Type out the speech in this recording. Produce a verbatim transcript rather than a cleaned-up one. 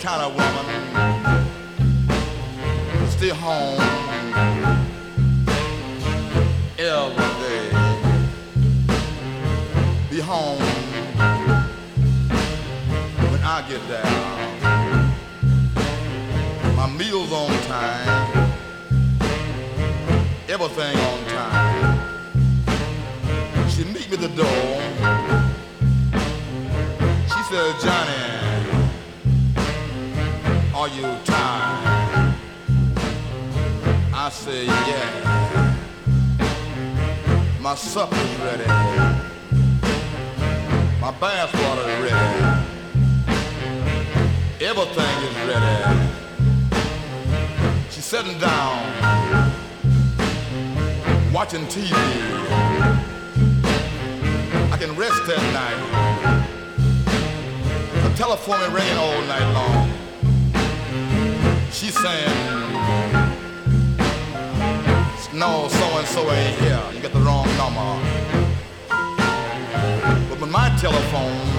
kind of woman to stay home every day. Be home when I get there. My meals on time, everything on time. She meet me at the door. She said, Johnny, are you tired? I say, yeah. My supper's ready. My bath water is ready. Everything is ready. She's sitting down, watching T V. I can rest that night. The telephone is ringing all night long. She's saying, no, so-and-so ain't here. You got the wrong number. But with my telephone,